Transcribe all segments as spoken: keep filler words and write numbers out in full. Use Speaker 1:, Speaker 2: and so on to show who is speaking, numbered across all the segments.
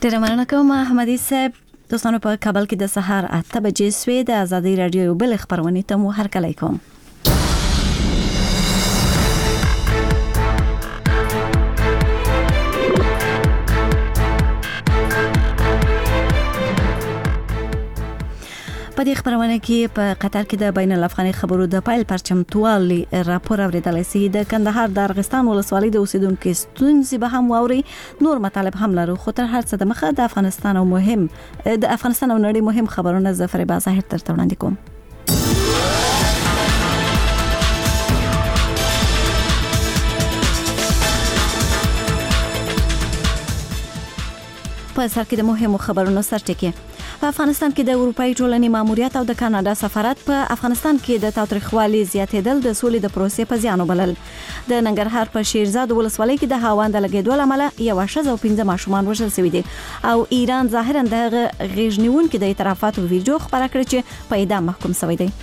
Speaker 1: ډېره مننه کوم احمدي صاحب. دوستانو په کابل کې د سهار اته بجې سوې د ازادي رادیو یو بل خبرونه ته مو هرکلی کوم. په دې خبرونه کې په قطر کې د بین الافغاني خبرو د پایل پرچمتوالي راپور اوریدل شي. د کندهار د ارغستان ولسوالۍ د اوسیدونکو ستونزې به هم واوري. نور مطالب هم لرو، خو تر هر څه د مخه د افغانستان او مهم د افغانستان او نړۍ مهم خبرونه ظفر بازاهر تر وړاندې کوم. په سر کې د مهمو خبرونو سرټکی. په افغانستان کې د اروپאי ټولنې ماموریت او د کاناډا سفارت په افغانستان کې د تاوتریخوالي زیاتېدل د سولې د پروسې په زیان وبلل. د ننګرهار په شیرزاد ولسوالۍ کې د هاوند لګیدو لامل یو شذ او پنځه ماشومان وژل شوي دي او ایران ظاهرا د غیژنیون کې د اعترافاتو ویډیو خبره کړې چې په اعدام محکوم شوی دی.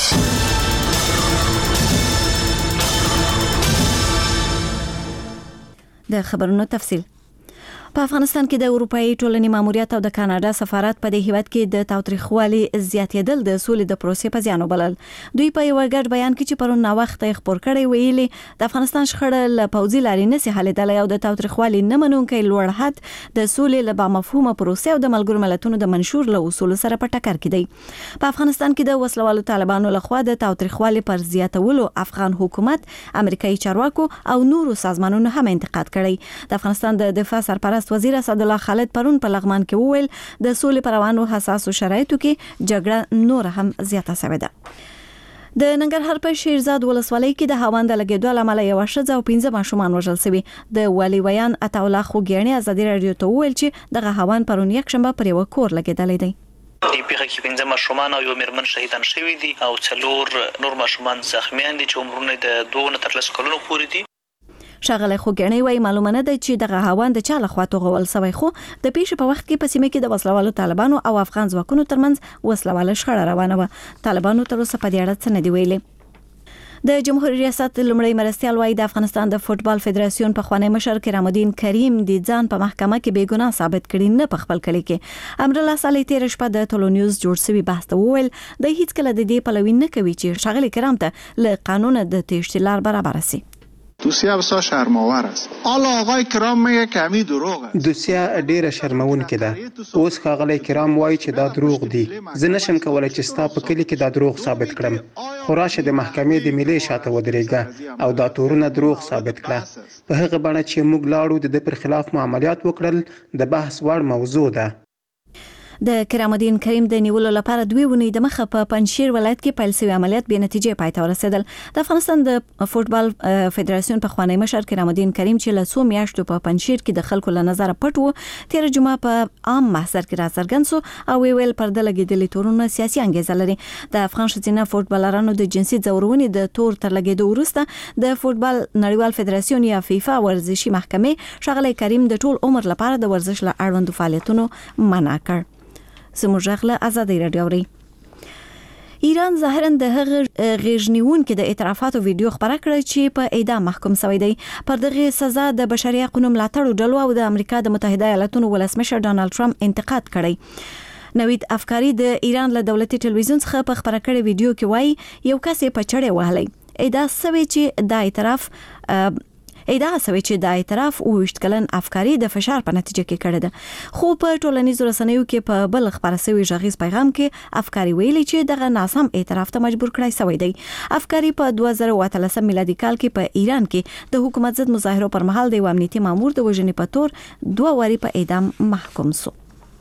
Speaker 1: د خبرونو تفصیل. په افغانستان کې د اروپאי ټولنې ماموریت او د کاناډا سفارت په دې هیواد کې د تاوتریخوالي زیاتېدل د سولې د پروسې په زیان وبلل. دوی په یو ګډ بیان کې چې پرون نا وخت خبر کړي ویلي د افغانستان شخړه له پوځي لارې نه سي حلېدلی او د تاوتریخوالي نه منونکي لوړ حد د سولې له بامفهومه پروسې او د ملګرو ملتونو د منشور له اصول سره په ټکر کې دی. په افغانستان کې د وسلوالو طالبانو لخوا د تاوتریخوالي پر زیاتولو افغان حکومت، امریکایي چارواکو او نورو سازمانونو هم انتقاد کړی. د افغانستان د دفاع سرپرست وزیر اسد الله خالد پرون په لغمان کې وویل د سولې پر روانو حساسو شرایطو کې جګړه نور هم زیاته شوې ده. د ننګرهار په شیرزاد ولسوالۍ کې د هاوند لګیدو لامل یو شذ او پنځه ماشومان وژل شوي. د والي ویان عطا الله خوګیانی ازادي رادیو ته وویل چې دغه هاوند پرون یک شنبه پر یو کور لګیدلی دی.
Speaker 2: د پیښه کې پنځه ماشومان او یو میرمن شهیدان شوي دي او څلور نور ماشومان زخمیان دي چې عمرونه د دوه نه تر لس کلونو پورې دي.
Speaker 1: شاغله خوګنی وای معلومه نه ده چې دغه هاوند د چا لخوا توغول سوی، خو د پیښې په وخت کې په سیمه کې د وسلوالو طالبانو او افغان ځواکونو ترمنځ وسلواله شخړه روانه و. طالبانو تر اوسه په دې اړه څه نه دی ویلي. د جمهوریت ریاست لومړی مرستیال وای د افغانستان د فوتبال فدراسیون په خوانی مشر کرام الدین کریم د ځان په محکمه کې بې ګناه ثابت کړي نه په خپل کلی کې. امر الله صالح تیر شپه د ټولو نیوز جوړ شوی بحث ته وویل د هیڅ کله د دې پلوي نه کوي چې شاغلي کرام ته له قانون د تشتیلار برابر شي.
Speaker 3: دوسیه بسا شرماور است. حالا آقای کرام میگه که امی دروغ است.
Speaker 4: دوسیه ډیره شرمونکې ده. اوس ښاغلی کرام وایي چې دا دروغ دي. زه نشم کولی چې ستا په کلي کې دا دروغ ثابت کړم. خو راشه د محکمې د ملي شاته ودرېږه او دا تورونه دروغ ثابت کړه. په هغه بڼه چې موږ لاړو د ده پر خلاف معاملات وکړل د بحث وړ موضوع ده.
Speaker 1: د کرام الدین کریم د نیولو لپاره دوی ونی د مخه په پنځشیر ولایت کې پیل شوی عملیات به نتیجې پای ته ورسېدل. د افغانستان د فوتبال فدراسیون په خوانی مشر کرام الدین کریم چې له څو میاشتو په پنځشیر کې د خلکو له نظر پټ و، تیر جمعه په عام محضر کې راڅرګند شو او ویل پرده لګېدلې تورونه سیاسي انګیزه لري. د افغان ښځینه فوتبالرانو د جنسي ځورونې د تور تر لګېدو وروسته د فوتبال نړیوال فدراسیون یا فیفا ورزشي محکمې شاغلی کریم د ټول عمر لپاره د ورزش له اړوندو فعالیتونو منع کړ. سموږغله ازادي رادیو ری. ایران ظاهرا د هغه غیژنیون کې د اعترافاتو ویډیو خبره کړې چې په اعدام محکوم شوی دی. پر دغه سزا د بشري حقوقو ملاتړو ډلو او د امریکا د متحده ایالاتونو ولسمشر ډانلډ ټرمپ انتقاد کړی. نوید افکاری د ایران له دولتي ټلویزیون څخه په خبره کړې ویډیو کې وایي یو کس په چړې وهلی. ادعا شوی چې د اعتراف ادعا شوی چې د اعتراف اوویشت کلن افکاری د فشار په نتیجه کې کړی ده. خو په ټولنیزو رسنیو کې په بل خبره شوی ژغیز پیغام کې افکاری ویلي چې دغه ناسم اعتراف ته مجبور کړی شوی دی. افکاری په دوه زره او اتلسم میلادي کال کې په ایران کې د حکومت ضد مظاهرو پر مهال د امنیتي مامور د وژنې په تور دوه واری په اعدام محکوم شو.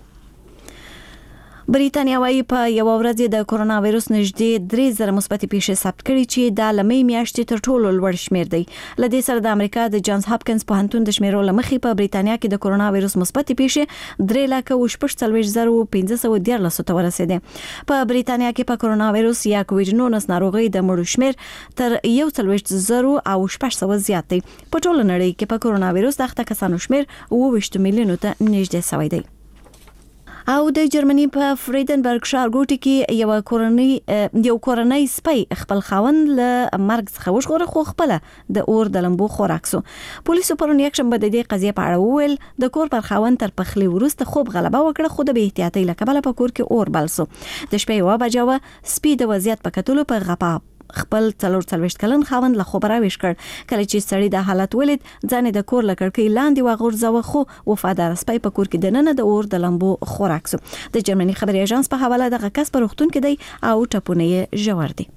Speaker 1: بریتانیا وايي په یو ورځ د کرونا وایرس نږدې درې زره مثبت پیښې ثبت کړي چې د لمې میاشتې تر ټولو لوړ شمیر دی. لدې سره د امریکا د جانز هاپکینز پوهنتون د شمیرو لمخې په بریتانیا کې د کرونا وایرس مثبت پیښې درې لکه او شپږ څلوېښت زره پنځه سوه دیارلس ته ورسېدې. په بریتانیا کې په کرونا وایرس یا کووډ نولس ناروغي د مړو شمیر تر یو څلوېښت زره او شپږ سوه زیات دی. په ټوله نړۍ کې په کرونا وایرس د اخته کسانو شمیر اوه ویشت میلیونو ته نږدې شوی دی. او د جرمني په فریدنبرګ ښارګوټي کې یو کورنۍ یو کورنۍ سپی خپل خاوند له مرګ څخه وژغوره خو خپل د اور د لمبو خوراک سو. پولیسو پرون یک شنبه د دې قضیې په اړه وویل د کور پر خاوند تر پخلی وروسته خوب غلبه وکړه خو د بې احتیاطۍ له کبله په کور کې اور بل سو. د شپې یوه بجه وه سپي د وضعیت په کتلو په غپا خپل څلور څلوېښت کلن خاوند له خوبه راویښ کړ. کله چې سړی د حالت ولید ځان د کور له کړکۍ لاندې وغورځاوه خو وفادار سپی په کور کې دننه د اور د لمبو خوراک سو. د جرمني خبري اژانس په حواله دغه کس په روغتون کې دی او ټپونه یې ژور دي.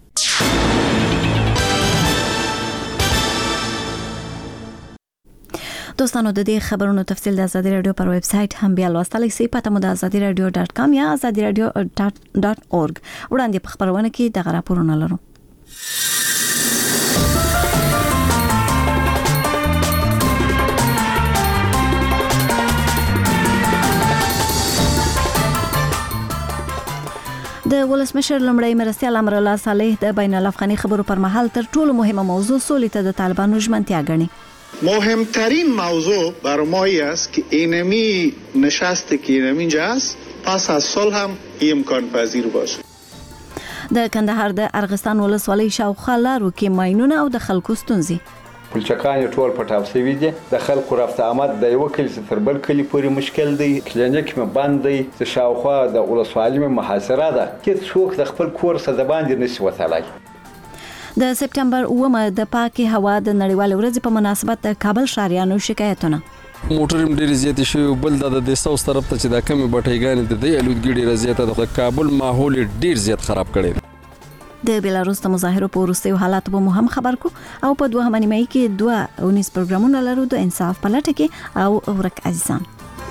Speaker 1: دوستانو د دې خبرونو تفصیل د آزادي رادیو پر ویب سټ هم بیا لوستلی شئ. پته مو د آزادي رادیو ډاټ کام یا آزادي رادیو ډاټ اورګ. وړاندې په خبرونه کې دغه راپورونه لرو. د ولسمشر لومړی مرستیال امرالله صالح د بین الافغاني خبرو پر مهال تر ټولو مهمه موضوع سولې ته د طالبانو ژمنتیا ګڼي.
Speaker 3: مهمترین موضوع برای ما است که اینمی نشست که اینمی جاست پس از صلح هم امکان پذیر باشه.
Speaker 1: د کندهار د ارغستان ولسوالۍ شاوخوا لارو کې ماینونه او د خلکو ستونزې.
Speaker 5: پلچکان ټول پټاو شوي دي. د خلکو رفت آمد د یو کلی تر بل کلی پورې مشکل دی. کلینیک مې بند دی. د شاوخوا د ولسوالۍ مې محاصره ده. هیڅ څوک د خپل کور څخه د باندې نشي وتلی.
Speaker 1: د سپټمبر اوومه د پاکي هوا د نړیوال ورځ په مناسبت د کابل ښاریانو شکایتونه.
Speaker 6: موټریم ډېر زیات شي بل د د ساوث طرف ته چې د کمی بټایګان د دې الودګي ډېر زیات د کابل ماحول ډېر زیات خراب کړي.
Speaker 1: د بیلاروس د مظاهرو په وروستیو حالاتو به مو هم خبر کو او په دوهمه نیمایي کې دوه اونیس پروګرامونه لرو د انصاف په لټه کې او ورک عزیزان.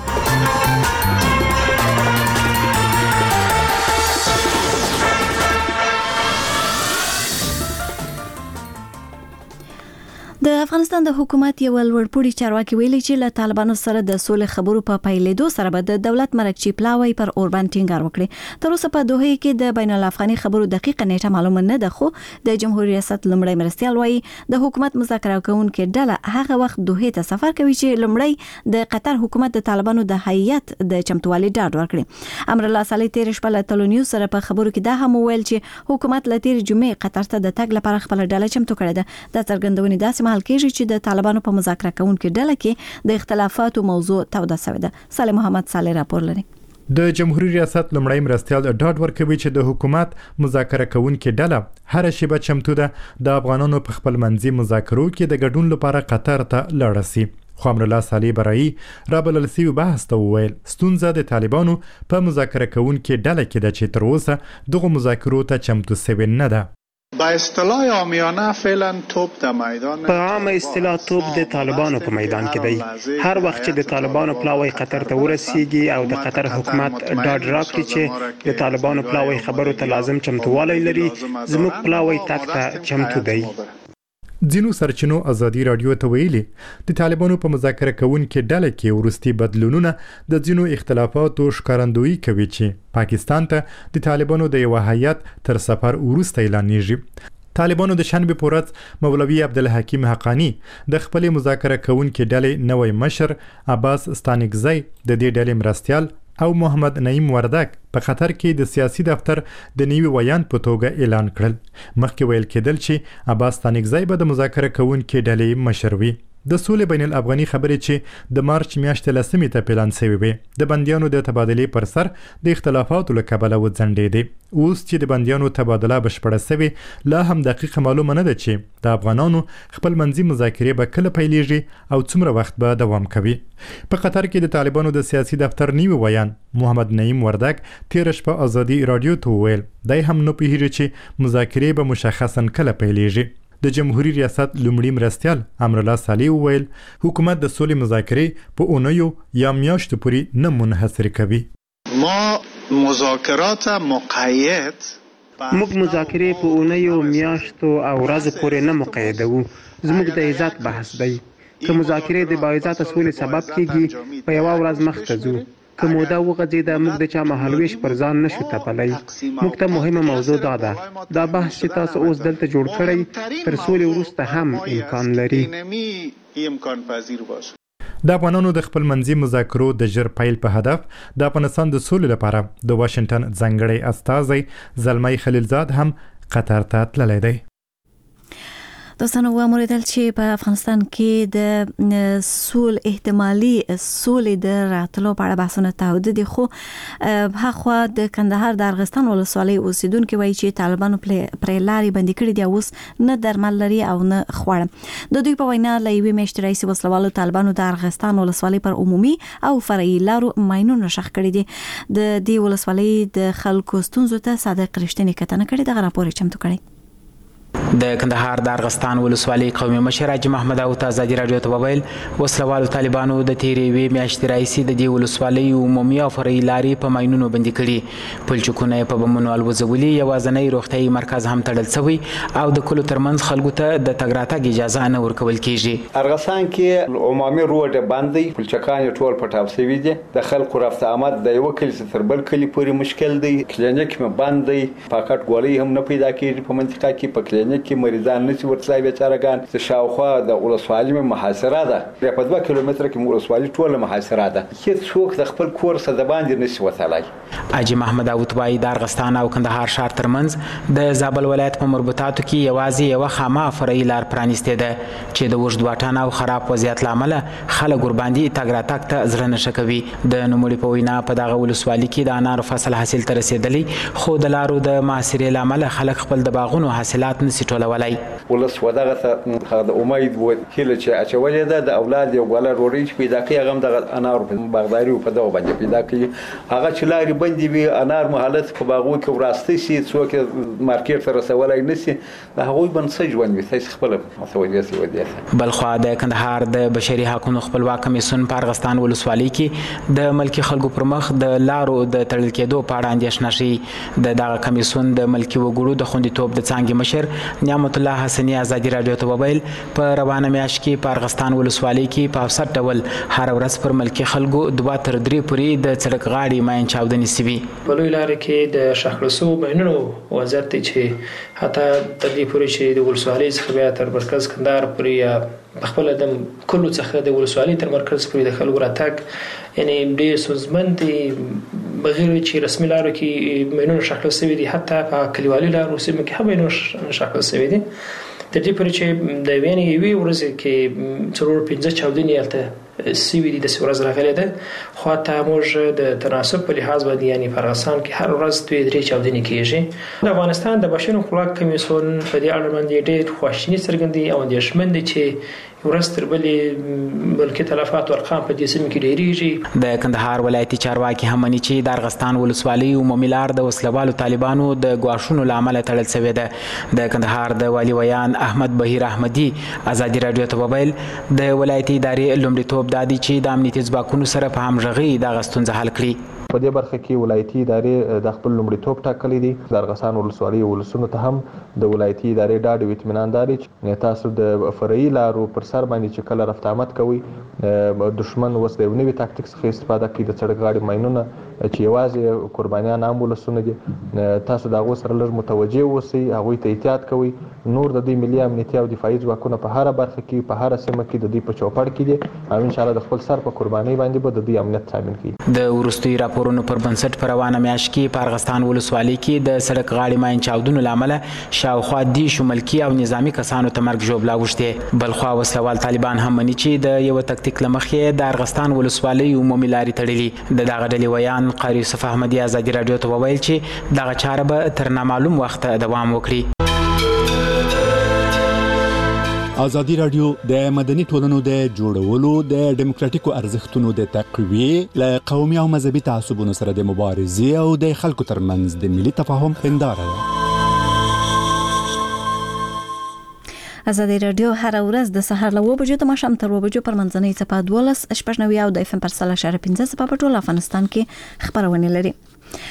Speaker 1: د افغانستان د حکومت یو لوړپوړي چارواکي ویلي چې له طالبانو سره د سولې خبرو په پیلېدو سره به د دولت مرکچی پلاوی پر اوربان ټینګار وکړي. تر اوسه په دوحه کې د بین الافغاني خبرو دقیقه نیټه معلومه نه ده خو د جمهوریت ریاست لومړی مرستیال وایي د حکومت مذاکره کوونکې ډله هغه وخت دوحه ته سفر کوي چې لومړی د قطر حکومت د طالبانو د هیئت د چمتووالي ډاډ ورکړي. امرالله صالح تیر شپه له تلونیو سره په خبرو کې دا هم ویل چې حکومت له تیر جمعې قطر ته د تګ لپاره خپل ډله چمتو کړې ده. د څرګندونې داسې مهال کېږي چې د طالبانو په مذاکره کوونکې ډله کې د اختلافاتو موضوع توده شوې ده. صالح محمد صالح راپور لري.
Speaker 7: د جمهوریت ریاست لومړی مرستیال ډاډ ورکوي چې د حکومت مذاکره کوونکې ډله هر شیبه چمتو ده د افغانانو په خپل منځي مذاکرو کې د ګډون لپاره قطر ته لاړ شي. خو امرالله صالح برایي رابلل سوي بحث ته وویل ستونزه د طالبانو په مذاکره کوونکې ډله کې ده چې تر اوسه دغه مذاکرو ته چمتو شوې نه ده.
Speaker 3: با اصطلاح عامیانه فعلا توپ در میدان
Speaker 4: په عامه اصطلاح توپ د طالبانو په میدان کې دی. هر وخت چې د طالبانو پلاوی قطر ته ورسیږي او د قطر حکومت ډاډ راکړي چې د طالبانو پلاوی خبرو ته لازم چمتووالی لري زموږ پلاوی تک ته چمتو دی.
Speaker 7: ځینو سرچینو ازادي رادیو ته ویلي د طالبانو په مذاکره کوونکې ډله کې وروستي بدلونونه د ځینو اختلافاتو ښکارندویي کوي چې پاکستان ته د طالبانو د یو هیئت تر سفر وروسته اعلانېږي. طالبانو د شنبې په ورځ مولوي عبدالحکیم حقانی د خپلې مذاکره کوونکې ډلې نوی مشر عباس ستانکزی د دې ډلې مرستیال او محمد نعیم وردک په قطر کې د سیاسي دفتر د نیوي ویان په توګه اعلان کړل. مخکې ویل کېدل چې عباس ستانکزی به د مذاکره کوونکې ډلې مشر وي. د سولې بین الافغاني خبرې چې د مارچ میاشتې لسمې ته پلان شوې وې د بندیانو د تبادلې پر سر د اختلافاتو له کبله وځنډېدې. اوس چې د بندیانو تبادله بشپړه شوې لا هم دقیقه معلومه نه ده چې د افغانانو خپل منځي مذاکرې به کله پیلېږي او څومره وخت به دوام کوي. په قطر کې د طالبانو د سیاسي دفتر نیوي ویان محمد نعیم وردک تیر شپه ازادي رادیو ته وویل دی هم نه پوهیږي چې مذاکرې به مشخصا کله پیلېږي. د جمهوریت ریاست لومړي مرستیال امرالله صالح وویل حکومت د سولې مذاکرې په اونیو یا میاشتو پورې نه منحصر کوي.
Speaker 3: ما مذاکرات مقید
Speaker 4: موږ مذاکرې په اونیو میاشتو او ورځو پورې نه مقیدوو. زموږ د عزت بحث دی. که مذاکرې د باعزته سولې سبب کیږي په یوه ورځ مخته ځو. که موده وغځېده موږ د چا مهالویش پر ځان نشو تپلی. موږ ته مهمه موضوع دا ده دا بحث چې تاسو اوس دلته جوړ کړی تر سولې وروسته هم امکان لري.
Speaker 7: د افغانانو د خپل منځي مذاکرو د ژر پیل په هدف د افغانستان د سولې لپاره د واشنگټن ځانګړی استازی زلمی خلیلزاد هم قطر ته تللی دی.
Speaker 1: دوستانو وموریدل چې په افغانستان کې د سول احتمالي سولې د راتلو په اړه بحثونه تاوده دي، خو هغه د کندهار د ارغستان ولسوالۍ اوسیدونکو وایي چې طالبانو پرې لارې بندي کړې دي، اوس نه درمل لري او نه خواړه. د دوی په وینا له یوې میاشتې راهیسې وسلوالو طالبانو د ارغستان ولسوالۍ پر عمومي او فرعي لارو ماینونه ښخ کړي دي. د دې ولسوالۍ د خلکو ستونزو ته صادق رښتینی کتنه کړې ده. غراپور چمتو کړي.
Speaker 8: د کندهار د ارغستان ولسوالۍ قومي مشر حاجي محمد داود ازادي رادیو ته وویل وسلوالو طالبانو د تیرې وی میاشتې راهیسې د دې ولسوالۍ عمومي او فرعي لارې په ماینونو بندي کړي، پلچکونه په بمونو الوځولي، یوازینی روغتیايي مرکز هم تړل شوی او د کلو ترمنځ خلکو ته د تګ راتګ اجازه نه ورکول کیږي.
Speaker 5: ارغستان کې عمومي روډ باندې پلچکان ټول پټاو شوي دي، د خلکو رفت آمد د یو کلی تر بل کلی پورې مشکل دی، کلینیک مې بند دی، پاکټ ګولۍ هم نه پیدا کیږي په منطقه کې، په کلینیک کې مریضان نشي ورتلای بیچارهګان. د شاوخوا د ولسوالۍ محاصره ده، په دوه کیلومتره کې ولسوالۍ ټوله محاصره ده، هیڅ څوک د خپل کور څخه د باندې نشي وتلای.
Speaker 8: حاجي محمد داود وايي د ارغستان او کندهار ښار ترمنځ د زابل ولایت په مربوطاتو کې یوازې یو خامه فرعي لار پرانیستې ده چې د اوږد واټن او خراب وضعیت لامل خلک ورباندې تګ راتګ ته زړه نه ښه کوي. د نوموړي په وینا په دغه ولسوالۍ کې د انارو فصل حاصل ته رسېدلی، خو د لارو د محاصرې لامل خلک خپل د باغونو حاصلات نشي ټولولی.
Speaker 5: ولس ودغه ته د امید و هیله چې اچولې ده د اولاد یو غلا روړی چې پیدا کوي، هغه دغه انار په باغداري او په دغه باندې پیدا کوي. هغه چې لارې بندې وي انار مهالت په باغو کې وراسته شي، څوک مارکیټ ته رسولای نشي، د هغوی بنسټ ژوند وي تاسو خپل مسولیت ودی.
Speaker 8: بلخوا د کندهار د بشري حقوقو خپلواک کمیسیون په ارغستان ولسوالۍ کې د ملکی خلکو پر مخ د لارو د تړل کېدو په اړه اندېښنه شي. د دغه کمیسیون د ملکی وګړو د خوندیتوب د څانګې مشر نعمت الله حسنی ازادي رادیو ته وویل په روانه میاشت کې په ارغستان ولسوالۍ کې په اوسط ډول هر ورځ پر ملکی خلکو دوه تر درې پورې د سړک غاړې ماین چاودنې شوي.
Speaker 9: په لوی لارې کې د شخړسو ماینونو وضعیت دی چې حتی تر دې پورې چې د ولسوالۍ څخه بیا تر مرکز کندهار پورې یا په خپله د کلو څخه د ولسوالۍ تر مرکز پورې د خلکو راتګ یعنې ډېر ستونزمن دی، بغیر چې رسمي لارو کې ماینونه شخړل شوي دي، حتی په کلیوالي لارو سیمو کې هم ماینونه شخړل شوي دي. تر دې پورې چې د یوې یوې ورځې کې څلور پنځه چاودنې هلته سوي دي، داسې ورځ راغلې ده، خو حتی موږ د تناسب په لحاظ باندې یعنې په ارغستان کې هر ورځ دوې درې چاودنې کېږي. د افغانستان د بشري حقوقو کمیسیون په دې اړه باندې ډېر خواشیني څرګندوي او اندېښمن دی چې ورځ تر بلې ملکي تلفات او ارقام په دې سیمه کې ډېرېږي.
Speaker 8: د کندهار ولایتي چارواکي هم مني چې د ارغستان ولسوالۍ عمومي لار د وسلوالو طالبانو د ګواښونو له امله تړل شوې ده. د کندهار د والي ویان احمد بهیر احمدي ازادي رادیو ته وویل د ولایتي ادارې لومړیتوب دا دی چې د امنیتي ځواکونو سره په همغږۍ دغه ستونزه حل کړي.
Speaker 10: په دې برخه کې ولایتي ادارې د خپل لومړیتوب ټاکلي دي. د ارغستان ولسوالۍ ولسونو ته هم د ولایتي ادارې ډاډ او اطمینان داري چې تاسو د فرعي لارو پر سر باندې چې کله رفت آمد کوي، دشمن اوس د نوې تاکتیک څخه استفاده کوي، د سړک غاړې ماینونه چې یوازې قربانیان عام ولسونه دي، تاسو د هغو سره لږ متوجه اوسئ، هغوی ته احتیاط کوئ. نور د دوی ملي امنیتي او دفاعي ځواکونه په هره برخه کې په هره سیمه کې د دوی په چوپړ کې دي او انشاءالله د خپل سر په قربانۍ باندې به د دوی امنیت تامین کړي.
Speaker 8: د وروستیو راپورونو پر بنسټ په روانه میاشت کې په ارغستان ولسوالۍ کې د سړک غاړې ماین چاودنو له امله شاوخوا دېرشو ملکي او نظامي کسانو ته مرګ ژوبله اوښتې. بلخوا وسلوال طالبان هم مني چې د یوه تکتیک له مخې د ارغستان ولسوالۍ عمومي لارې تړلي. د دغه ډلې ویان قاري یوسف احمدي ازادي رادیو ته وویل چې دغه چاره به تر نامعلوم وخته دوام وکړي.
Speaker 11: ازادي رادیو د مدني ټولنو د جوړولو د ډیموکراتیکو ارزښتونو د تقویې له قومي او مذهبي تعصبونو سره د مبارزې او د خلکو ترمنځ د ملي تفاهم هنداره ده.
Speaker 1: ازادي رادیو هر ورځ د سهار له اوه بجو تر ماښام تر اوه بجو پر منځنۍ څپه دولس شپږ نوي او د اف ام پر سل اشاره پنځه څپه په ټول افغانستان کې خبرونه لري.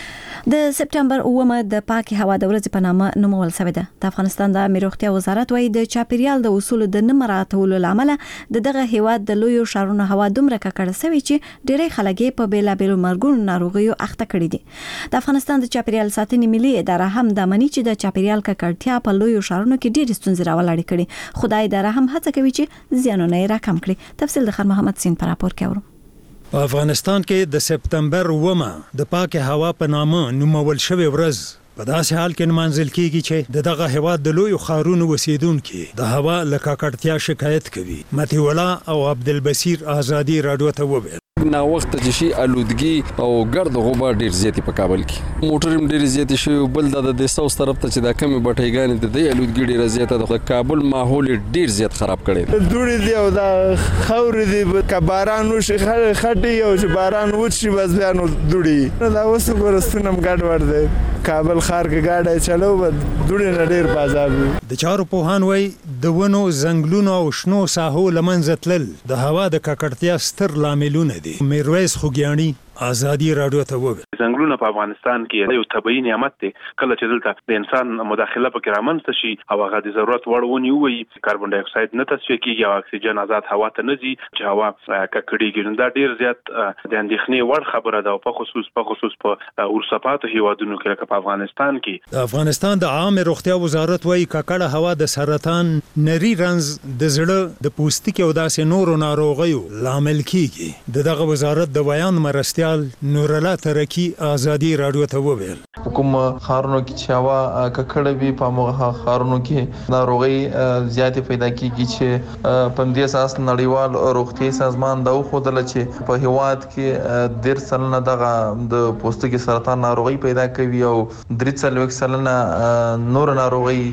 Speaker 1: د سپټمبر اوومه د پاکي هوا د ورځې په نامه نومول شوې ده. د افغانستان د روغتیا وزارت وايي د چاپیریال د اصولو د نه مراعاتولو لامل د دغه هیواد د لویو ښارونو هوا دومره ککړه شوې چې ډېری خلک په بیلابیلو مرګونو ناروغیو اخته کړي دي. د افغانستان د چاپیریال ساتنې ملي اداره هم د مني چې د چاپیریال ککړتیا په لویو ښارونو کې ډېرې ستونزې راولاړې کړي. خدای اداره هم هڅه کوي چې زیانونه یې راکم کړي. تفصیل د خان محمد سین پر راپور کې اورو.
Speaker 12: په افغانستان کې د سپټمبر اوومه د پاکه هوا په نامه نومول شوې ورځ په داسې حال کې نمانځل کېږي چې د دغه هیواد د لویو ښارونو اوسیدونکي د هوا له ککړتیا شکایت کوي. مطیع الله او عبدالبصیر آزادي راډیو ته وویل
Speaker 6: نا وخت چې شي الودګي او ګرد غبار ډیر زیاتی په کابل کې موټر ډیر زیاتی شي. بل د ساوث طرف ته چې دا کمی بټایګان د دې الودګي ډیر زیاته د کابل ماحول ډیر زیات خراب کړي.
Speaker 13: دوړي دی او دا خاور دی کباران وشي خټي او چې باران وشي بس بیا نو دوړي دا اوس ورستنم ګډ ور دی. کابل ښار کې ګاډي چلو بد دوړي نه ډیر بازار وي.
Speaker 12: د چارو پوهان وای د ونو زنګلونو او شنو ساحو لمنځه تلل د هوا د ککړتیا ستر لاملونه دي. میرویس خوګیانی آزادي راډیو ته وویل
Speaker 14: ځنګلونه په افغانستان کې یو طبيعي نعمت دی. کله چې دلته د انسان مداخله پکې رامنځته شي او هغه د ضرورت وړ ونی وي کاربن ډای اکساید نه تصفیه کیږي او اکسیجن آزاد هوا ته نه ځي چې هوا ککړېږي. دا ډیر زیات د اندېښنې وړ خبره ده په خصوص په خصوص په ورسپاتو هیوادونو کې لکه په افغانستان کې.
Speaker 12: د افغانستان د عامه روغتیا وزارت وايي ککړه هوا د سرطان، نری رنز، د زړه د پوستکي او داسې نورو ناروغیو لامل کیږي. دغه وزارت د بیان مرستیال نور الله ترکی آزادي راډیو ته وویل
Speaker 15: کوم خارونو کې چې هوا ککړه وي په موږ خارونو کې ناروغي زیاتې پیدا کیږي چې په دې اساس نړیوال روغتي سازمان دا خودل چې په هیواد کې ډیر سلنه دغه د پوستکي سرطان ناروغي پیدا کوي او درې څلوېښت سلنه نور ناروغي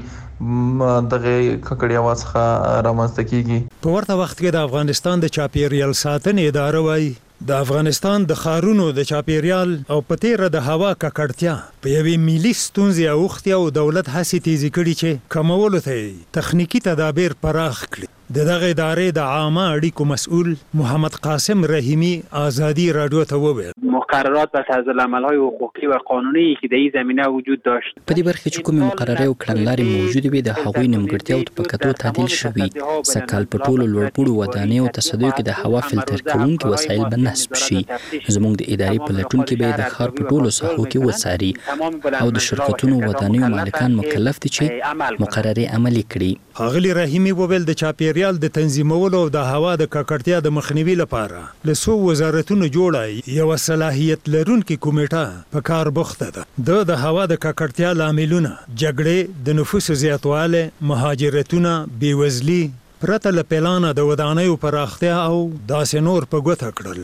Speaker 15: دغه ککړې هوا څخه رامنځته کیږي.
Speaker 12: په ورته وخت کې د افغانستان د چاپیریال ساتنې اداره وايي د افغانستان د خارونو د چاپیریال او پتیره د هوا ککړتیا په یوې ملي ستونزې اوښتې او دولت هڅې تیزې کړي چې کمولو ته تخنیکی تدابیر پراخ کړي. د دغه ادارې د عامه اړیکو مسؤل محمد قاسم رحیمی آزادی رادیو ته وویل
Speaker 16: مقررات و طرزالعمل‌های حقوقی و قانونی که در این زمینه وجود داشت
Speaker 17: په دې برخه چې کومې مقررې او کړنلارې موجودې وي د هغوی نیمګړتیاو په کتو تعدیل شوي. سږکال په ټولو لوړپوړو ودانیو او تصدیو کې د هوا فلټر کوونکي وسایل به نصب شي. زموږ د ادارې په لټون کې به د ښار په ټولو ساحو کې وڅاري او د شرکتونو ودانیو مالکان مکلف دي چې مقررې عملي کړي.
Speaker 12: ښاغلي رحیمی وویل د چاپیریال د تنظیمولو او د هوا د ککړتیا د مخنیوي لپاره له څو وزارتونو جوړه یو صلاحیت لرونکي کمیټه په کار بوخته ده. د د هوا د ککړتیا لاملونه جګړې، د نفوس زیاتوالی، مهاجرتونه، بیوزلي، پرته له پلانه د ودانیو پراختیا او داسې نور په ګوته کړل.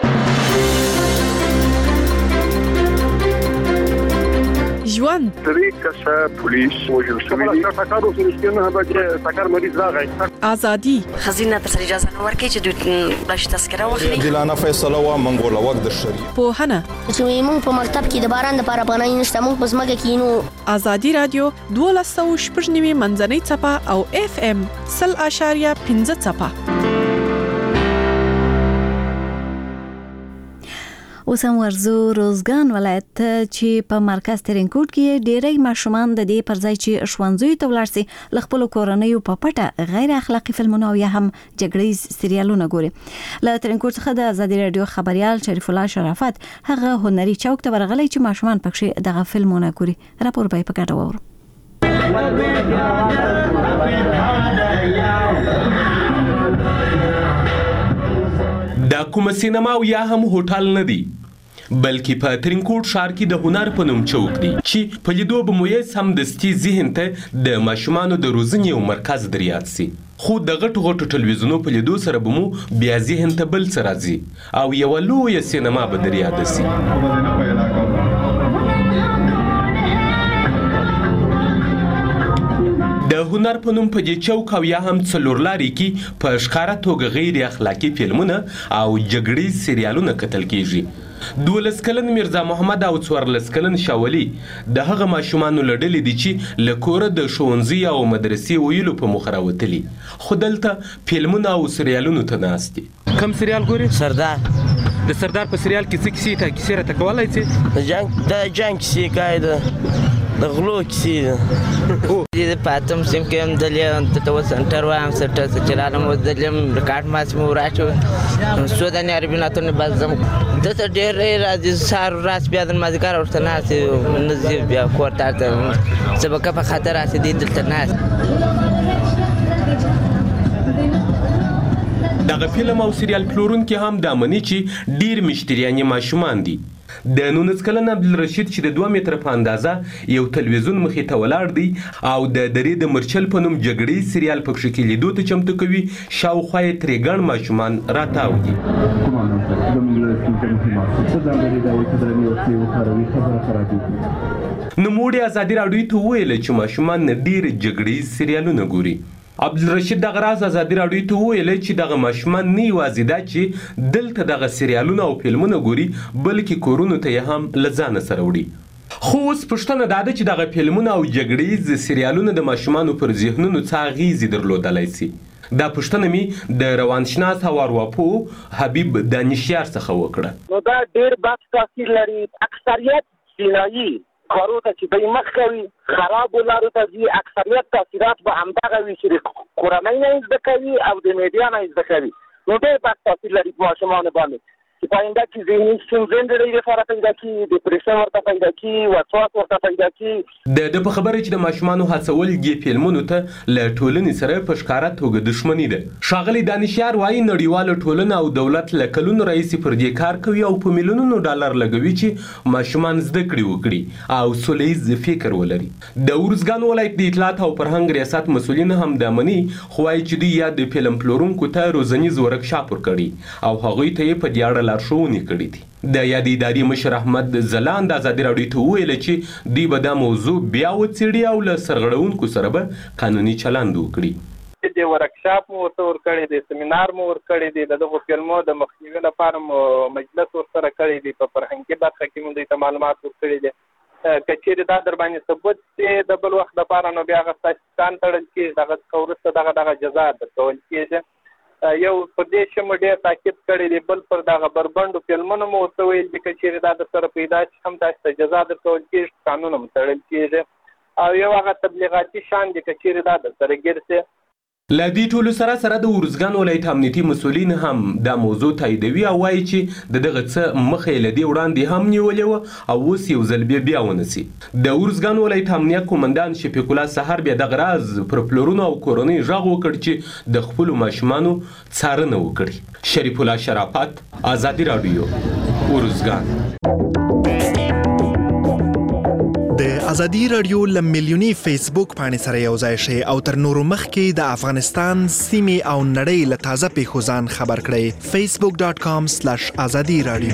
Speaker 18: ژوند
Speaker 19: درې کسه پولیس وژل شوي دي. ټکر وشو نه بچي ټکر مریض راغی.
Speaker 18: ازادي
Speaker 20: خزینه تر اجازه نه ورکړي چې دوی بلش تذکره واخلي.
Speaker 21: جلانه فیصله وا منګوله وخت د شری
Speaker 18: په هنه
Speaker 22: چې موږ په مکتب کې د باران د پاره پناه نشته موږ په ځمکه کې نو.
Speaker 18: ازادي رادیو دولس سوه شپږ نوي منځنۍ څپه او اف ام سل اشاریه پنځه څپه.
Speaker 1: اوس هم ورزو روزګان ولایت چې په مرکز ترینکوټ کې ډېری ماشومان د دې پر ځای چې ښوونځیو ته ولاړ سي له خپلو کورنیو په پټه غیر اخلاقي فلمونه او یا هم جګړیز سریالونه ګوري. له ترینکوټ څخه د ازادي رادیو خبريال شریف الله شرافت هغه هنري چوک ته ورغلی چې ماشومان پکې دغه فلمونه ګوري. راپور به په ګډه وورو.
Speaker 23: دا کومه سینما او یا هم هوټل نه دی بلکې په ترینکوټ ښار کې د هنر په نوم چوک دی چې په لیدو به مو یې سمدستي ذهن ته د ماشومانو د روزنې یو مرکز در یاد سي. خو د غټو غټو ټلویزیونو په لیدو سره به مو بیا ذهن ته بل څه راځي او یوه لویه سینما به در یاده سي. د هنر په نوم په دې چوک او یا هم څلور لارې کې په ښکاره توګه غیر اخلاقي فلمونه او جګړیز سریالونه کتل کیږي. دولس کلن میرزا محمد او څوارلس کلن شاولي د هغه ماشومانو له ډلې دي چې له کوره د ښوونځي او مدرسې ویلو په موخه راوتلي خو دلته فلمونه او سریالونو ته ناست دي.
Speaker 24: کوم سریال ګوري؟ سردار
Speaker 23: د سردار په سریال کې څه کیسې ته کیسې راته کولای شي؟
Speaker 2: جنگ د جنگ کیسې کوي د د غلو کیسې د پاتم سیم کې هم دلیم ته سنټر وایم سټر چلالم دلیم ریکارډ ماس مو راچو سوداني عربي ناتونه بازم د ته ډېر راځي سار راس بیا د مازیګر ورته ناس نزیب بیا کوړه ته سبق په خاطر راځي دلته ناس.
Speaker 23: دغه فلم او سریال پلورونکي هم دا مني چې ډیر مشتریان ماشومان دي. د نولس کلن عبدالرشید چې د دوه متره په اندازه یو تلویزیون مخې ته ولاړ دی او د درې د مرچل په نوم جګړې سریال پکښې کې لیدو ته چمتو کوي، شاوخوا یې ترې ګڼ ماشومان راتاو دي. نوموړي ازادي راډیو ته وویل چې ماشومان ډېر جګړې سریالونه ګوري. عبدالرشید دغه راز ازادي راډیو ته وویل چې دغه ماشومان نه یوازې دا چې دلته دغه سریالونه او فلمونه ګوري بلکې کورونو ته یې هم له ځانه سره وړي. خو اوس پوښتنه دا ده چې دغه فلمونه او جګړیز سریالونه د ماشومانو پر ذهنونو څه اغیزې درلودلی سي؟ دا پوښتنه مې د روانشناس او ارواپوه حبیب دانشیار څخه وکړه.
Speaker 3: نو دا ډېر بد تاثیر لري. اکثریت جنایي کارو ته چې دوی مخ کوي، خرابو لارو ته ځي، اکثریت تاثیرات به همدغه وي چې د کورنۍ نه یې زده کوي او د میډیا نه یې زده کوي. نو ډېر بد تاثیر لري په ماشومانو باندې چې په آینده کې ذهني ستونزې د دوی لپاره پیدا کړي، ډپریشن ورته پیدا کړي، وسواس ورته پیدا کړي.
Speaker 23: د ده په خبره چې د ماشومانو هڅول دې فلمونو ته له ټولنې سره په ښکاره توګه دښمني ده. ښاغلی دانشیار وایي نړیواله ټولنه او دولت له کلونو راهیسې پر دې کار کوي او په میلیونونو ډالر لګوي چې ماشومان زده کړې وکړي او سوله ییز فکر ولري. د ارزګان ولایت د اطلاعات او فرهنګ ریاست مسؤلین هم دا مني، خو وایي چې دوی یا د فلم پلورونکو ته روزنیز ورکشاپ ورکړي او هغوی ته یې په دې اړه لارښوونې کړي دي. د یادې ادارې مشر احمد ځلاند ازادي راډیو ته وویل چې دوی به دا موضوع بیا وڅېړي او له سرغړونکو سره به قانوني چلند وکړي.
Speaker 4: د ورکشاپ مو ورته ورکړی دی، سیمینار مو ورکړی دی، د دغو فلمو د مخنیوي لپاره مو مجلس ورسره کړی دی، په فرهنګي برخه کې مو دوی ته معلومات ورکړي دي. که چیرې دا در باندې ثبوت دی د بل وخت لپاره نو بیا هغه ستاسې کان تړل کېږي، دغه څخه وروسته دغه دغه جزا درکول کېږي. یو پر دې چې مو ډېر تاکید کړی دی، بل پر دغه بربنډو فلمونو مو ورته ویل دي که چیرې دا در سره پیدا شي هم تاسو ته جزا درکول کېږي، قانون هم تړل کېږي. او یو هغه تبلیغاتي شان دی که چیرې دا در سره ګیر شي.
Speaker 23: له دې ټولو سره سره د ارزګان ولایت امنیتي مسؤلین هم دا موضوع تاییدوي او وایي چې د دغه څه مخه یې له دې وړاندې هم نیولې وه او اوس یو ځل بیا بیا ونسي. د ارزګان ولایت امنیت قومندان شفیق الله سهار بیا دغه راز پر پلورونو او کورنۍ غږ وکړ چې د خپلو ماشومانو څارنه وکړي. شریف الله شرافت، ازادي راډیو، ارزګان.
Speaker 24: د ازادي راډیو له میلیوني فیسبوک پاڼې سره یو ځای شئ او تر نورو مخکې د افغانستان سیمې او نړۍ له تازه پیښو ځان خبر کړئ. فیسبوک ډاټ کام سلیش ازادي راډیو.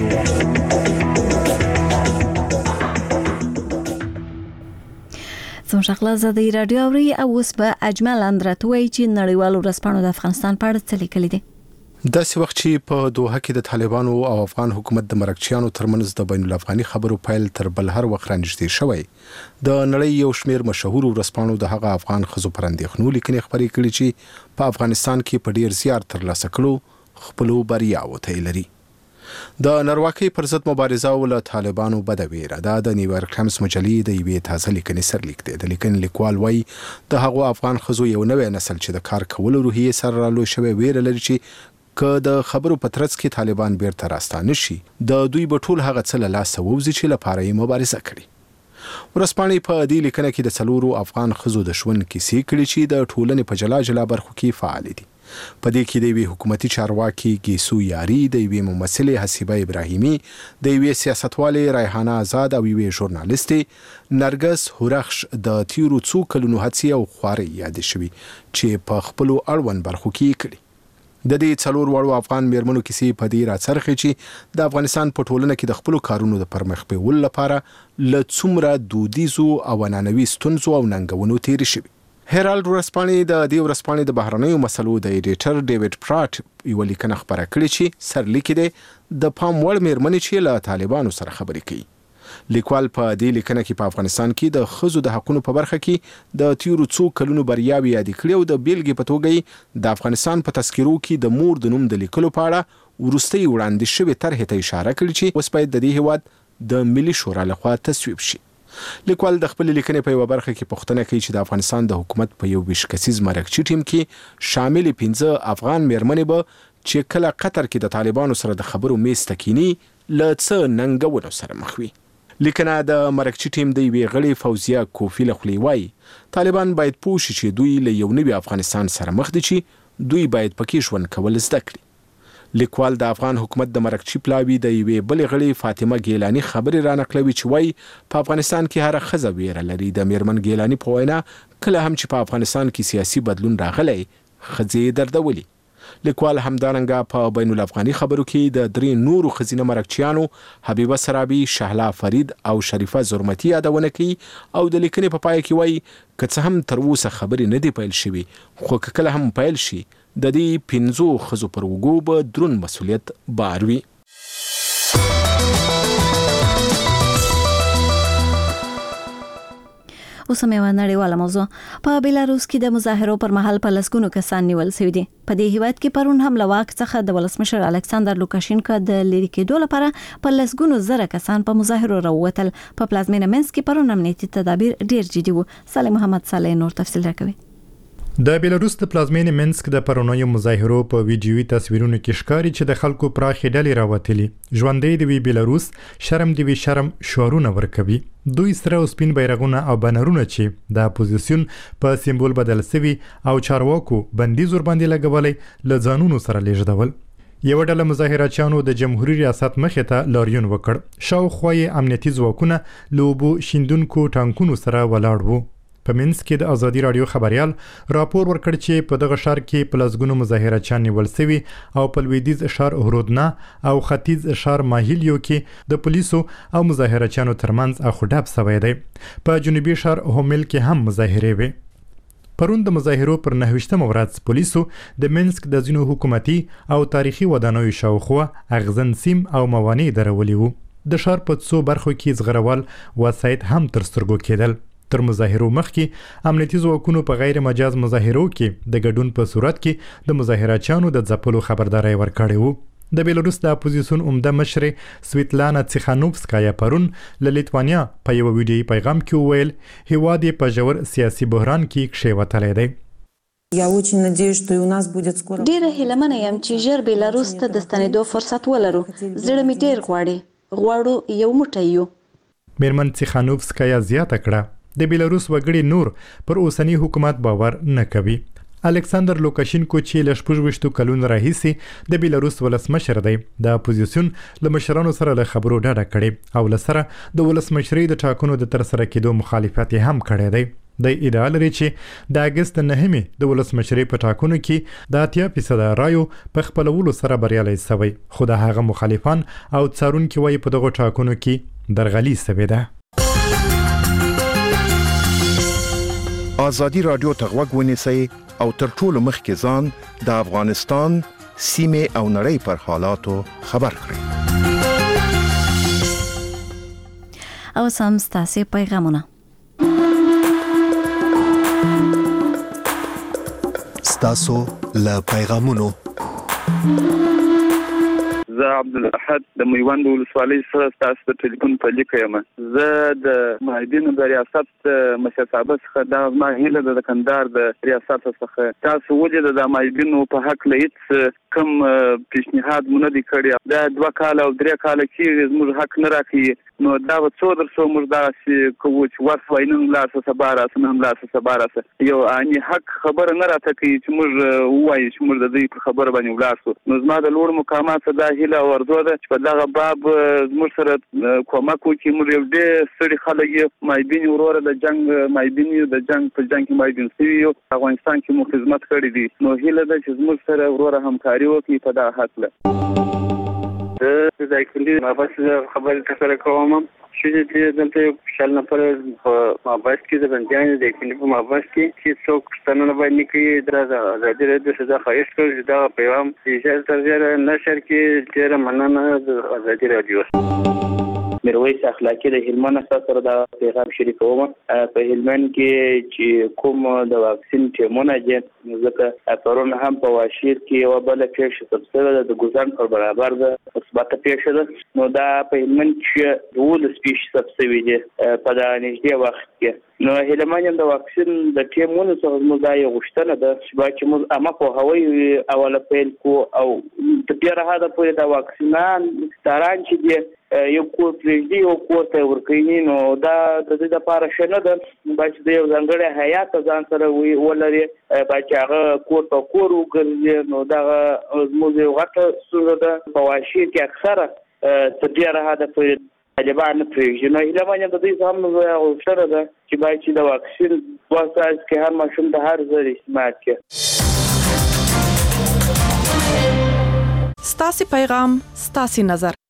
Speaker 1: زموږ خپل ازادي راډیو اوري او اوس به اجمل اندرتوي چې نړیوالو ورځپاڼو د افغانستان په اړه څه لیکلي دي.
Speaker 25: داسې وخت چې په دوحه کې د طالبانو او افغان حکومت د مرکچیانو ترمنځ د بین الافغاني خبرو پیل تر بل هر وخت رانږدې شوی، د نړۍ یو شمېر مشهور ورځپاڼو د هغه افغان ښځو پر اندېښنو لیکنې خپرې کړي چې په افغانستان کې په ډیر زیار ترلاسه کړو خپلو بریاوو ته لري. د نارواکۍ پر ضد مبارزه او له طالبانو بده ویره دا د نیویارک ټایمز مجلې د یوې تازه لیکنې سرلیک دی. د لیکنې لیکوال وایي د هغو افغان ښځو یو نوی نسل چې د کار کولو روحیې سره رالوی شوی ویره لري چې که د خبرو په ترڅ کې طالبان بیرته راستانه شي د دوی به ټول هغه څه له لاسه ووځي چې لپاره یې مبارزه کړې. ورځپاڼې په دې لیکنه کې د څلورو افغان ښځو د ژوند کیسې کړي چې د ټولنې په جلا جلا برخو کې فعال دي. په دې کې د یوې حکومتي چارواکي ګیسو یاري، د یوې ممثلې حسیبه ابراهیمي، د یوې سیاستوالې ریحانه آزاد او یوې ژورنالیستې نرګس هورخش د تیرو څو کلونو هڅې او خوارۍ یادې شوي چې په خپلو اړوند برخو کې یې کړي. د دې څلور وړو افغان میرمنو کیسې په دې راڅرخي چې د افغانستان په ټولنه کې د خپلو کارونو د پرمخ بیولو لپاره له څومره دودیزو او عنعنوي ستونزو او ننګونو تېرې شوي. هیرالډ ورځپاڼې د دې ورځپاڼې د بهرنیو مسلو د ایډیټر ډیوډ پراټ یوه لیکنه خپره کړې چې سرلیک دی د پام وړ میرمنې چې له طالبانو سره خبرې کوي. لیکوال په دې لیکنه کې په افغانستان کې د ښځو د حقونو په برخه کې د تیرو څو کلونو بریاوې یادې کړې او د بیلګې په توګه د افغانستان په تذکرو کې د مور د نوم د لیکلو په اړه وروستي وړاندې شوې طرحې ته اشاره کړې چې اوس باید د دې هیواد د ملي شورا لخوا تصویب شي. لیکوال د خپل لیکنې په یو برخه کې پوښتنه کوي چې د افغانستان د حکومت په یو ویش کسیز مرکچی ټیم کې شامل پنځه افغان میرمنې به چې کله قطر کې د طالبانو سره د خبرو میز تکینی له څه ننګونو سره مخ وي. لیکنه د مرکچی ټیم د یوې غړي فوزیه کوفی له خولې وایي طالبان باید پوه شي چې دوی له یو نوي افغانستان سره مخ دي چې دوی باید پکې ژوند کول زده کړي. لیکوال د افغان حکومت د مرکچی پلاوی د یوې بلې غړي فاطمه ګیلانی خبرې را نقلوي چې وایي په افغانستان کې هر ښځه ویره لري. د میرمن ګیلانی په وینا کله هم چې په افغانستان کې سیاسي بدلون راغلی ښځې دردولي. لیکوال همدارنګه په بین الافغاني خبرو کې د درې نورو ښځینه مرکچیانو حبیبه سرابي، شهلا فرید او شریفه زرمتي یادونه کوي او د لیکنې په پای کې وایي که څه هم تر اوسه خبرې نه دي پیل شوي خو که کله هم پیل شي د دې پنځو ښځو پر اوږو به دروند مسؤلیت بار وي.
Speaker 1: اوس هم یوه نړیواله موضوع. په بیلاروس کې د مظاهرو پر مهال په لسګونو کسان نیول شوي دي. په دې هیواد کې پرون هم له واک څخه د ولسمشر الکساندر لوکاشینکا د لرې کېدو لپاره په لسګونو زره کسان په مظاهرو راووتل. په پلازمینه منسک کې پرون امنیتي تدابیر ډیر جدي وو. صالح محمد صالح نور تفصیل راکوي.
Speaker 5: د بیلاروس د پلازمینې منسک د پرونیو مظاهرو په ویډیوي تصویرونو کې ښکاري چې د خلکو پراخې ډلې راوتلي. ژوندی دی وی بیلاروس، شرم دی وی شرم شعارونه ورکوي. دوی سره او سپین بیرغونه او بنرونه چې د اپوزیسیون په سیمبول بدل سوي او چارواکو بندیز ور باندې لګولې له ځانونو سره لیږدول. یو ډله مظاهرچیانو د جمهوریت ریاست مخې ته لاریون وکړ. شاوخوا یې امنیتي ځواکونه له اوبو شیندونکو ټانکونو سره ولاړ وو. په منسک کې د ازادي رادیو خبريال راپور ورکړ چې په دغه ښار کې په لسګونو مظاهرچیان نیول شوي او په لویدیځ ښار هرودنا او ختیځ ښار ماهیلیو کې د پولیسو او مظاهرچیانو ترمنځ اخوډاب شوی دی. په جنوبي ښار هومل کې هم مظاهرې وې. پرون د مظاهرو پر نهویشتمه ورځ پولیسو د منسک د ځینو حکومتي او تاریخي ودانیو شاوخوا اغزن سیم او موانع درولي وو. د ښار په څو برخو کې زغروال وسایط هم تر سترګو کېدل. تر مظاهرو مخکې امنیتي ځواکونو په غیر مجاز مظاهرو کې د ګډون په صورت کې د مظاهرچیانو د ځپلو خبرداري ورکړې وو. د بیلاروس د اپوزیسیون عمده مشر سویتلانا تیخانوفسکایا پرون له لیتوانیا په یو ویډیوي پیغام کې وویل هیواد یې په ژور سیاسي بحران کې کښېوتلی دی.
Speaker 7: ډیره هیلمنه یم چې ژر بیلاروس ته د ستنېدو فرصت ولرو. زړه مې ډیر غواړي. غواړو یو موټی یو.
Speaker 5: میرمن تیخانوفسکایا زیاته کړه د بیلاروس وګړي نور پر اوسنی حکومت باور نه کوي. الکساندر لوکاشینکو چې له شپږ ویشتو کلونو راهیسې د بیلاروس ولسمشر دی د اپوزیسیون له مشرانو سره له خبرو ډډه کړې او له سره د ولسمشرۍ د ټاکنو د ترسره کېدو مخالفت هم کړی دی. د ادعا لري چې د اګست نهمې د ولسمشرۍ په ټاکنو کې د اتیا فیصده رایو په خپلولو سره بریالی شوی خو د هغه مخالفان او څارونکي وایي په دغو ټاکنو کې درغلي شوې ده.
Speaker 8: ازادي رادیو ته غوږ ونیسئ او تر ټولو مخکې ځان د افغانستان سیمې او نړۍ پر حالاتو خبر کړئ.
Speaker 1: او سم ستاسو پیغامونه.
Speaker 8: ستاسو له پیغامونو.
Speaker 9: زه عبدالاحد د میوند ولسوالۍ سره تاسو ته ټلیفون په لیکه یم. زه د ماهدینو د ریاست مشر صاحب څخه دا ما هیله د کندهار د ریاست څخه تاسو ولې د ماهدینو په حق لید کم پیشنهاد مونږ دي کړی. دا دوه کال او درې کال کې زموږ حق نه راکړي نو دا څو در څو موږ دا چې کوو چې ورس واینن لا څه سبا را سم لا څه سبا را یو اني حق خبر نه راته کوي چې موږ وایي چې موږ د دې په خبره باندې ولاسو. نو زما د لوړ مقامات دا هیله ورزو ده چې په دغه باب موږ سره کومک وکړي. موږ یو ډېر ستړي خلک یو مایبین وروره د جنگ مایبین د جنگ په جنگ کې مایبین سوي یو افغانستان کې مو خدمت کړې دي. نو هیله ده چې موږ سره وروره همکاري وکړي په دغه حق له د ځایکندي مابس خبرې تکرار کوم چې د دلته شل نفر په مابس کې د بندیان د ځایکندي په مابس کې چې څوک ستنه باندې کې د ازادي رادیو څخه خواهش کوي چې دا پیغام چې تر ډیره نشر کې ډیره مننه د ازادي رادیو.
Speaker 6: میرویس اخلاقی د هلمند سره دا پیغام شریکوم. په هلمند کې چې کوم د واکسین ټیمونه دي ځکه پرون هم په واشیر کې یو بل پیښه تفصیل د ګوزان پر برابر ده مثبت پیښه ده نو دا په هلمند کې ټول سپیش سبسوي دي په دا نږدې وخت کې. نو هلمند د واکسین د ټیمونو څخه موږ دا یو غوښتنه ده چې موږ اما په هوایي اوله پیل کو او د ډیره هدا پورې د واکسینان ستاران چې دي یو کور پرېږدي او کور ته ورکوي نو دا د دې لپاره ښه نه ده باید د یو ځانګړي هیات ځان سره ولري باید چې هغه کور په کور وګرځي نو دا زموږ یو غټه ستونزه ده. په واشیر کې اکثره تر ډېره حده پورې طالبان نه پرېږدي نو هیله د دوی هم غوښتنه ده چې باید چې د واکسین دوه ساعت کې هر ماشوم د هر ځای استعمال کړي.
Speaker 18: ستاسې پیغام ستاسې نظر